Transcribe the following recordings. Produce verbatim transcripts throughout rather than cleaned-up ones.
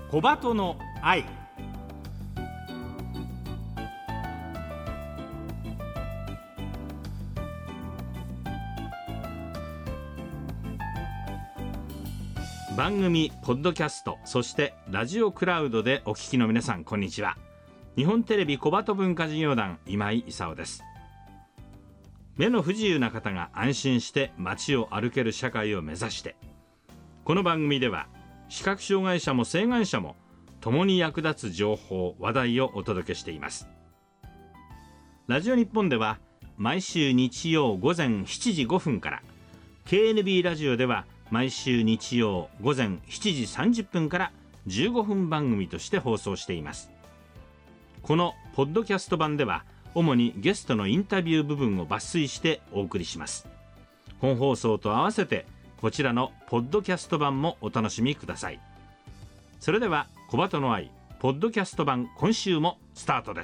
小鳩の愛。番組ポッドキャスト、そしてラジオクラウドでお聞きの皆さん、こんにちは。日本テレビ小鳩文化事業団今井勲です。目の不自由な方が安心して街を歩ける社会を目指して、この番組では視覚障害者も晴眼者も共に役立つ情報話題をお届けしています。ラジオ日本では毎週日曜午前しちじごふんから、 ケーエヌビー ラジオでは毎週日曜午前しちじさんじゅっぷんからじゅうごふん番組として放送しています。このポッドキャスト版では主にゲストのインタビュー部分を抜粋してお送りします。本放送と合わせてこちらのポッドキャスト版もお楽しみください。それでは小鳩の愛ポッドキャスト版、今週もスタートです。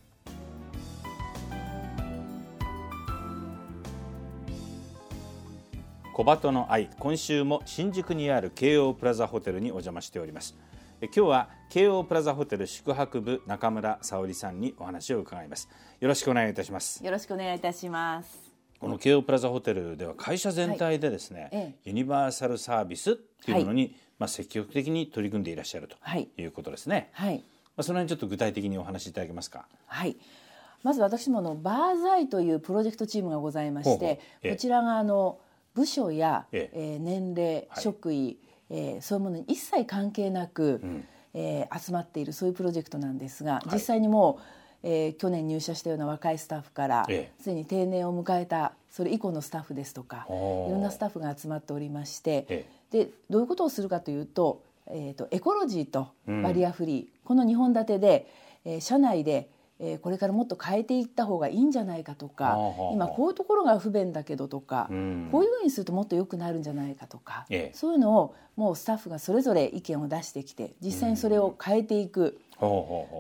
小鳩の愛、今週も新宿にある京王プラザホテルにお邪魔しております。今日は京王プラザホテル宿泊部中村沙織さんにお話を伺います。よろしくお願いいたします。 よろしくお願いいたします。 この京王プラザホテルでは会社全体でですね、はいええ、ユニバーサルサービスっていうものに、はいまあ、積極的に取り組んでいらっしゃるということですね。はいはいまあ、その辺ちょっと具体的にお話しいただけますか。 はい、まず私ものバーザイというプロジェクトチームがございまして、ほうほうええ、こちらがあの部署や、えええー、年齢、はい、職位、えー、そういうものに一切関係なく、うんえー、集まっているそういうプロジェクトなんですが、はい、実際にもう、えー、去年入社したような若いスタッフからすで、ええ、に定年を迎えたそれ以降のスタッフですとかいろんなスタッフが集まっておりまして、ええ、でどういうことをするかというと、えー、とエコロジーとバリアフリー、うん、このにほん立てで、えー、社内でえー、これからもっと変えていった方がいいんじゃないかとか、今こういうところが不便だけどとか、うん、こういうふうにするともっと良くなるんじゃないかとか、ええ、そういうのをもうスタッフがそれぞれ意見を出してきて実際にそれを変えていく、うん、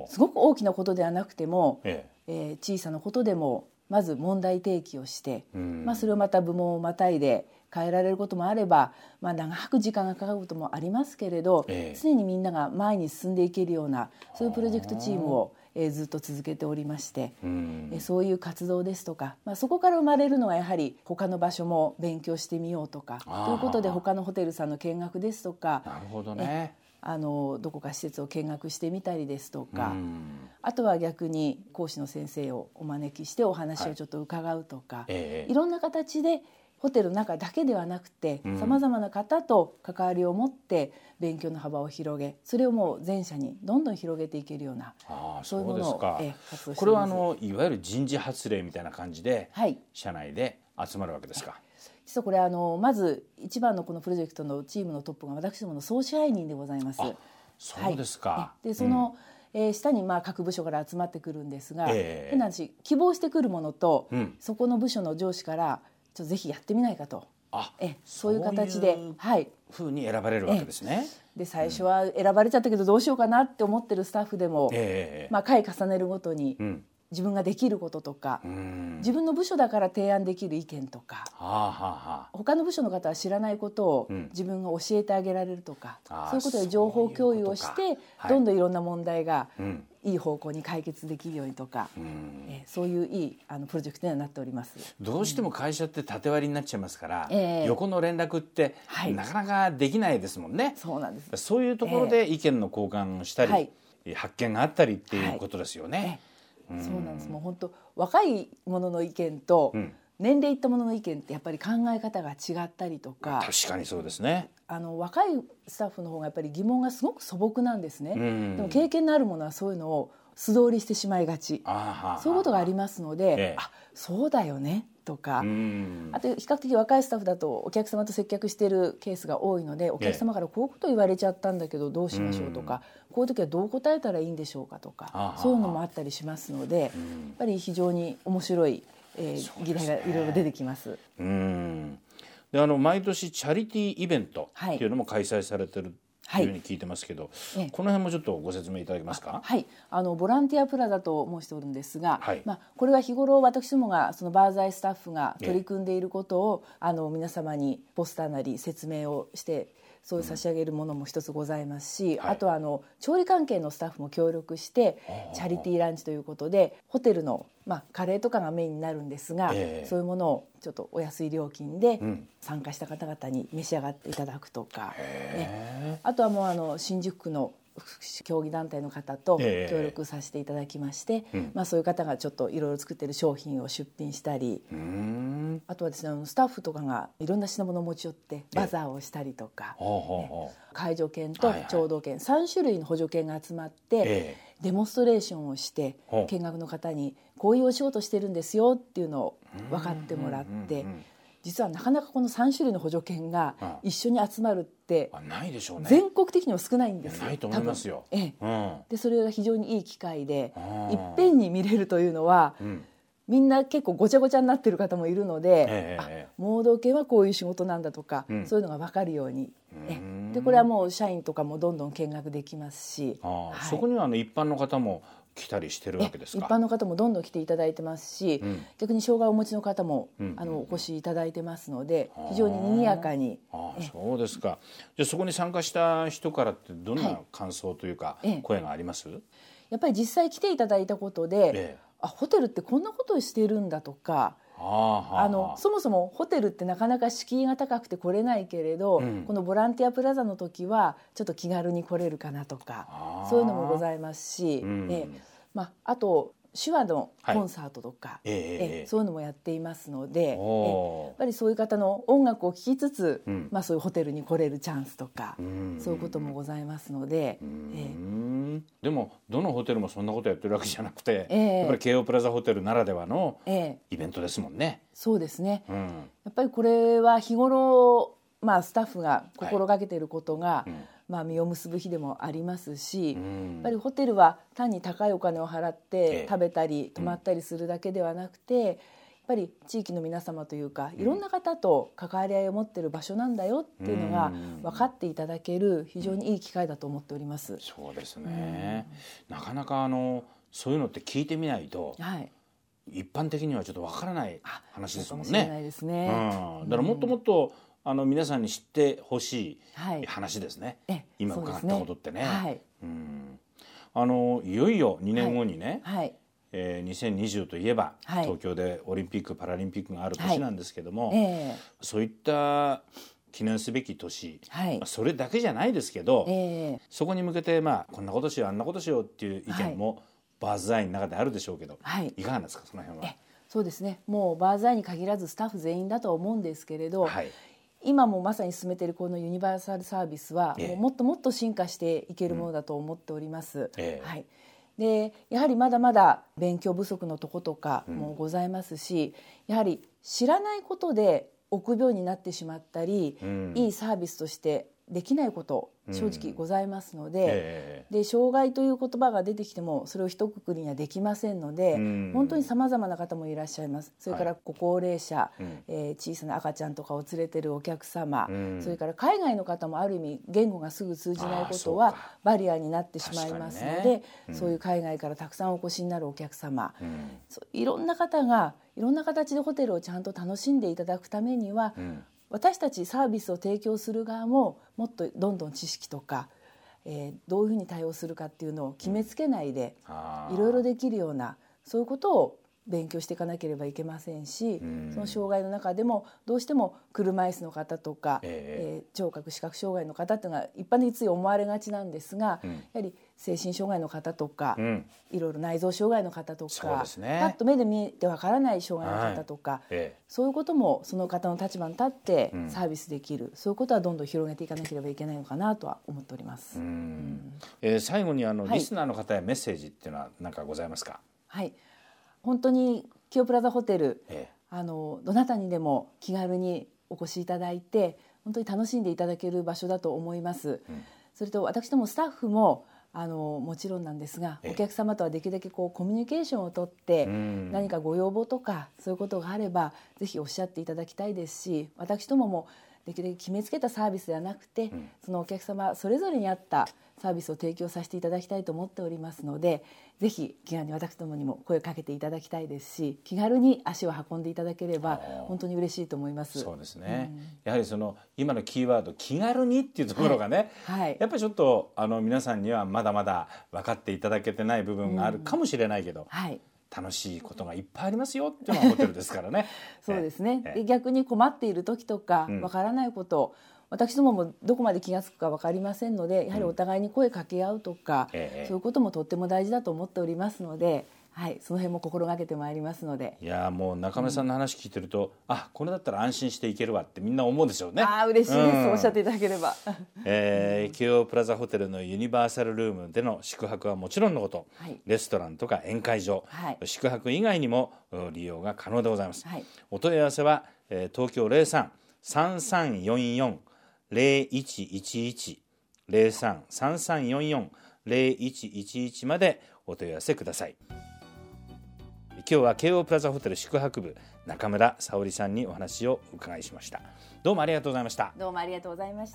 すごく大きなことではなくても、えええー、小さなことでもまず問題提起をして、うんまあ、それをまた部門をまたいで変えられることもあれば、まあ、長く時間がかかることもありますけれど、ええ、常にみんなが前に進んでいけるようなそういうプロジェクトチームをえー、ずっと続けておりまして、うんえー、そういう活動ですとか、まあ、そこから生まれるのはやはり他の場所も勉強してみようとかということで他のホテルさんの見学ですとか、 なるほどね、 あのどこか施設を見学してみたりですとか、うんあとは逆に講師の先生をお招きしてお話をちょっと伺うとか、はいえー、いろんな形でホテルの中だけではなくてさまざまな方と関わりを持って勉強の幅を広げ、それをもう全社にどんどん広げていけるような、 あそういうものを活動しています。 これはあのいわゆる人事発令みたいな感じで、はい、社内で集まるわけですか。 実はこれあのまず一番のこのプロジェクトのチームのトップが私どもの総支配人でございます。あ、 そうですか。 はい、でその、うんえー、下にまあ各部署から集まってくるんですが、えー、変な話希望してくるものと、うん、そこの部署の上司からちょっとぜひやってみないかと、 あえそういう形ではい風に選ばれるわけですね。 で最初は選ばれちゃったけどどうしようかなって思ってるスタッフでも、えーまあ、回重ねるごとに、うん、自分ができることとか、うん、自分の部署だから提案できる意見とか、はあはあ、他の部署の方は知らないことを自分が教えてあげられるとか、うん、そういうことで情報共有をして、はい、どんどんいろんな問題が、うんいい方向に解決できるようにとか、うんえー、そういういいあのプロジェクトにはなっております。 どうしても会社って縦割りになっちゃいますから、えー、横の連絡って、はい、なかなかできないですもんね。 そうなんです。 そういうところで意見の交換をしたり、はい、発見があったりっていうことですよね。 はい、うんそうなんです。もう本当若い者の意見と、うん年齢いったものの意見ってやっぱり考え方が違ったりとか、 確かにそうですね。 あの若いスタッフの方がやっぱり疑問がすごく素朴なんですね。でも経験のあるものはそういうのを素通りしてしまいがち、あそういうことがありますので、ええ、あそうだよねとか、あと比較的若いスタッフだとお客様と接客しているケースが多いので、お客様からこういうこと言われちゃったんだけどどうしましょうとか、こういう時はどう答えたらいいんでしょうかとか、そういうのもあったりしますので、やっぱり非常に面白いえー、議題がいろいろ出てきます。 うんであの毎年チャリティーイベントっていうのも開催されてるというふうに聞いてますけど、はい、この辺もちょっとご説明いただけますか。 はい、あのボランティアプラザと申しておるんですが、はいまあ、これは日頃私どもがそのバーザイスタッフが取り組んでいることをあの皆様にポスターなり説明をしてそう差し上げるものも一つございますし、はい、あとはあの調理関係のスタッフも協力してチャリティーランチということでホテルの、まあ、カレーとかがメインになるんですが、えー、そういうものをちょっとお安い料金で参加した方々に召し上がっていただくとか、ね、あとはもうあの新宿区の競技団体の方と協力させていただきまして、えーうんまあ、そういう方がちょっといろいろ作っている商品を出品したり、うーんあとはですね、スタッフとかがいろんな品物を持ち寄ってバザーをしたりとか、えーね、介助犬と聴導犬、はいはい、さん種類の補助犬が集まって、えー、デモンストレーションをして見学の方にこういうお仕事してるんですよっていうのを分かってもらって、うんうんうんうん、実はなかなかこのさん種類の補助犬が一緒に集まるってないでしょうね。 全国的にも少ないんですよ。 ないと思いますよ。 ええうん、でそれが非常にいい機会でいっぺんに見れるというのは、うん、みんな結構ごちゃごちゃになってる方もいるので、ええ、盲導犬はこういう仕事なんだとか、うん、そういうのが分かるように、えでこれはもう社員とかもどんどん見学できますし、 あ、はい、そこにはあの一般の方も来たりしてるわけですか。 一般の方もどんどん来ていただいてますし、うん、逆に障害をお持ちの方も、うん、あのお越しいただいてますので、非常に賑やかに。 ああ、そうですか。じゃあそこに参加した人からってどんな感想というか、はい、声があります？ やっぱり実際来ていただいたことで、ええ、あ、ホテルってこんなことをしてるんだとか、あのそもそもホテルってなかなか敷居が高くて来れないけれど、うん、このボランティアプラザの時はちょっと気軽に来れるかなとか、そういうのもございますし、うん、えまあ、あと手話のコンサートとか、はい、ええそういうのもやっていますので、えやっぱりそういう方の音楽を聴きつつ、うん、まあ、そういうホテルに来れるチャンスとか、うん、そういうこともございますので、 ええ、でもどのホテルもそんなことやってるわけじゃなくて、ええ、やっぱり京王プラザホテルならではのイベントですもんね。 ええ、そうですね、うん、やっぱりこれは日頃、まあ、スタッフが心がけていることが、はい、うん、まあ、実を結ぶ日でもありますし、うん、やっぱりホテルは単に高いお金を払って食べたり泊まったりするだけではなくて、うん、やっぱり地域の皆様というかいろんな方と関わり合いを持っている場所なんだよっていうのが分かっていただける非常にいい機会だと思っております。うん、 そうですね、うん、なかなかあのそういうのって聞いてみないと、はい、一般的にはちょっと分からない話ですもんね。 そうかもしれないですね。 うん、だからもっともっとあの皆さんに知ってほしい話ですね、はい、今伺ったことってね、はい、うん、あのいよいよにねんごにね、はいはい、えー、にせんにじゅうといえば、はい、東京でオリンピック・パラリンピックがある年なんですけども、はい、えー、そういった記念すべき年、はい、まあ、それだけじゃないですけど、えー、そこに向けて、まあ、こんなことしようあんなことしようっていう意見も、はい、バーズアイの中であるでしょうけど、はい、いかがですか、その辺は。 そうですね、もうバーズアイに限らずスタッフ全員だと思うんですけれど、はい、今もまさに進めているこのユニバーサルサービスは、ええ、もうもっともっと進化していけるものだと思っております、うん、ええ、はい、でやはりまだまだ勉強不足のとことかもございますし、うん、やはり知らないことで臆病になってしまったり、うん、いいサービスとしてできないこと正直ございますので、うん、えー、で障害という言葉が出てきてもそれを一括りにはできませんので、うん、本当にさまざまな方もいらっしゃいます。それからご高齢者、はい、えー、小さな赤ちゃんとかを連れてるお客様、うん、それから海外の方もある意味言語がすぐ通じないことはバリアになってしまいますので、ね、うん、そういう海外からたくさんお越しになるお客様、うん、いろんな方がいろんな形でホテルをちゃんと楽しんでいただくためには、うん、私たちサービスを提供する側ももっとどんどん知識とか、えー、どういうふうに対応するかっていうのを決めつけないで、うん、いろいろできるようなそういうことを勉強していかなければいけませんし、うん、その障害の中でもどうしても車椅子の方とか、えーえー、聴覚視覚障害の方っていうのが一般的につい思われがちなんですが、うん、やはり精神障害の方とか、うん、いろいろ内臓障害の方とか、そうですね、パッと目で見えてわからない障害の方とか、はい、ええ、そういうこともその方の立場に立ってサービスできる、うん、そういうことはどんどん広げていかなければいけないのかなとは思っております。うん、うん、 えー、最後にあの、はい、リスナーの方へメッセージっていうのは何かございますか？ はい、本当に京プラザホテル、ええ、あのどなたにでも気軽にお越しいただいて本当に楽しんでいただける場所だと思います。うん、それと私どもスタッフもあのもちろんなんですが、お客様とはできるだけこうコミュニケーションをとって、うん、何かご要望とかそういうことがあればぜひおっしゃっていただきたいですし、私どももできるだけ決めつけたサービスではなくて、うん、そのお客様それぞれに合ったサービスを提供させていただきたいと思っておりますので、ぜひ気軽に私どもにも声をかけていただきたいですし、気軽に足を運んでいただければ本当に嬉しいと思います。 そうですね、うん、やはりその今のキーワード気軽にっていうところがね、 はいはい、 やっぱりちょっとあの皆さんにはまだまだ分かっていただけてない部分があるかもしれないけど、うんはい、楽しいことがいっぱいありますよっていうのがホテルですからねそうですね、で逆に困っている時とかわからないこと、うん私どももどこまで気が付くか分かりませんので、やはりお互いに声かけ合うとか、うん、そういうこともとっても大事だと思っておりますので、はい、その辺も心がけてまいりますので。 いやもう中村さんの話聞いてると、うん、あこれだったら安心していけるわってみんな思うでしょうね。 あ嬉しいです、うん、おっしゃっていただければ、 えー、京王プラザホテルのユニバーサルルームでの宿泊はもちろんのこと、はい、レストランとか宴会場、はい、宿泊以外にも利用が可能でございます、はい、お問い合わせは、えー、東京 ゼロさん さんさんよんよん ゼロいちいちいち ゼロさん さんさんよんよん ゼロいちいちいち までお問い合わせください。今日は京王プラザホテル宿泊部中村沙織さんにお話をお伺いしました。どうもありがとうございました。 どうもありがとうございました。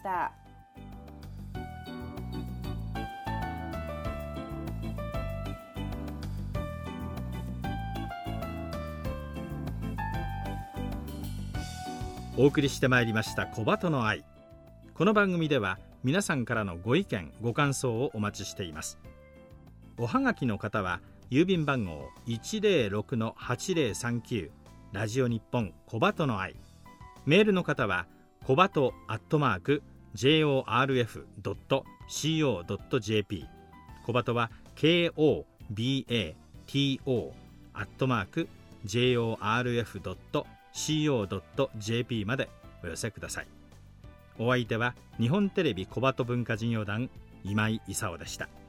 お送りしてまいりました小鳩の愛。この番組では皆さんからのご意見ご感想をお待ちしています。おはがきの方は郵便番号 いちゼロろくのはちゼロさんきゅう ラジオ日本小鳩の愛。メールの方は小鳩アットマーク ジェイオーアールエフドットシーオードットジェーピー 小鳩は ケーオービーエーティーオー アットマーク ジェイオーアールエフドットシーオードットジェーピー までお寄せください。お相手は日本テレビ小鳩文化事業団今井勲でした。